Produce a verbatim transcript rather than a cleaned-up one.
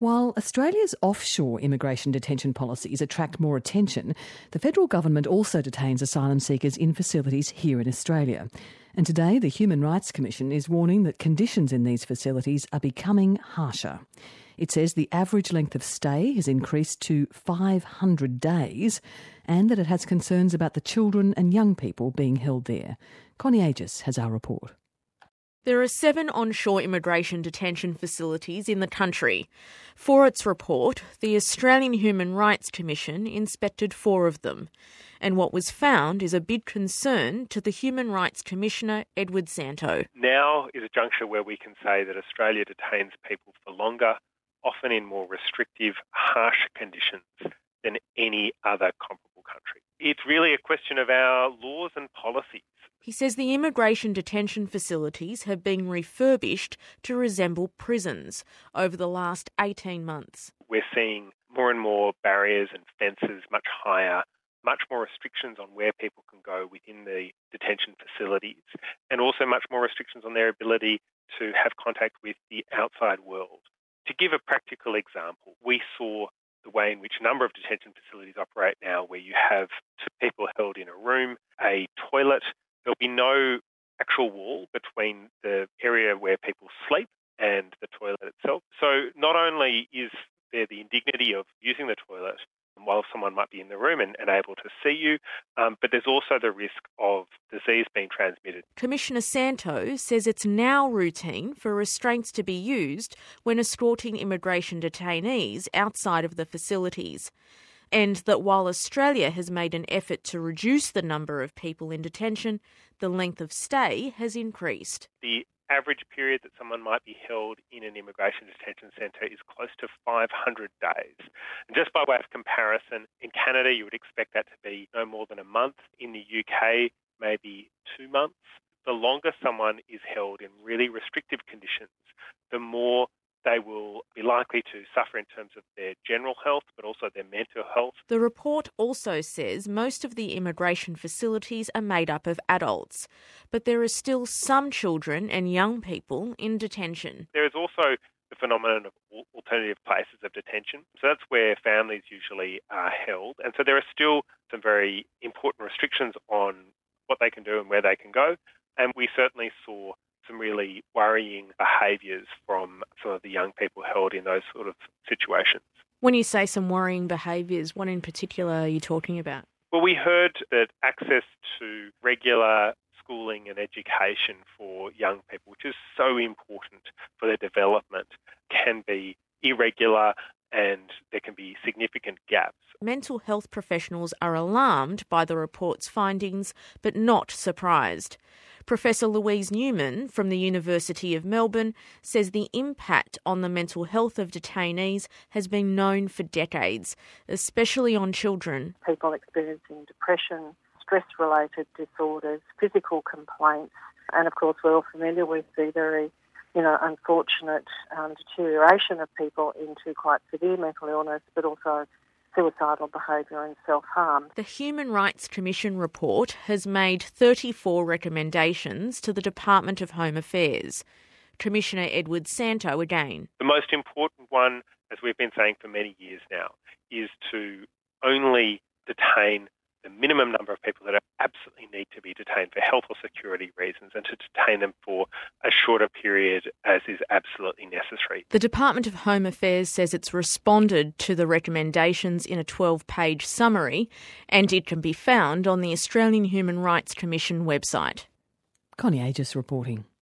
While Australia's offshore immigration detention policies attract more attention, the federal government also detains asylum seekers in facilities here in Australia. And today, the Human Rights Commission is warning that conditions in these facilities are becoming harsher. It says the average length of stay has increased to five hundred days and that it has concerns about the children and young people being held there. Connie Aegis has our report. There are seven onshore immigration detention facilities in the country. For its report, the Australian Human Rights Commission inspected four of them. And what was found is a big concern to the Human Rights Commissioner, Edward Santow. Now is a juncture where we can say that Australia detains people for longer, often in more restrictive, harsh conditions than any other comparable country. It's really a question of our laws and policies. He says the immigration detention facilities have been refurbished to resemble prisons over the last eighteen months. We're seeing more and more barriers and fences much higher, much more restrictions on where people can go within the detention facilities, and also much more restrictions on their ability to have contact with the outside world. To give a practical example, we saw the way in which a number of detention facilities operate now, where you have two people held in a room, a toilet. There'll be no actual wall between the area where people sleep and the toilet itself. So not only is there the indignity of using the toilet while someone might be in the room and, and able to see you, um, but there's also the risk of disease being transmitted. Commissioner Santow says it's now routine for restraints to be used when escorting immigration detainees outside of the facilities, and that while Australia has made an effort to reduce the number of people in detention, the length of stay has increased. The average period that someone might be held in an immigration detention centre is close to five hundred days. And just by way of comparison, in Canada you would expect that to be no more than a month. In the U K, maybe two months. The longer someone is held in really restrictive conditions, the more they will be likely to suffer in terms of their general health, but also their mental health. The report also says most of the immigration facilities are made up of adults, but there are still some children and young people in detention. There is also the phenomenon of alternative places of detention. So that's where families usually are held. And so there are still some very important restrictions on what they can do and where they can go. And we certainly saw some really worrying behaviours from some of the young people held in those sort of situations. When you say some worrying behaviours, what in particular are you talking about? Well, we heard that access to regular schooling and education for young people, which is so important for their development, can be irregular and there can be significant gaps. Mental health professionals are alarmed by the report's findings, but not surprised. Professor Louise Newman from the University of Melbourne says the impact on the mental health of detainees has been known for decades, especially on children. People experiencing depression, stress-related disorders, physical complaints, and of course we're all familiar with the very you know, unfortunate um, deterioration of people into quite severe mental illness, but also suicidal behaviour and self-harm. The Human Rights Commission report has made thirty-four recommendations to the Department of Home Affairs. Commissioner Edward Santow again. The most important one, as we've been saying for many years now, is to only detain the minimum number of people that absolutely need to be detained for health or security reasons, and to detain them for a shorter period as is absolutely necessary. The Department of Home Affairs says it's responded to the recommendations in a twelve-page summary, and it can be found on the Australian Human Rights Commission website. Connie Aegis reporting.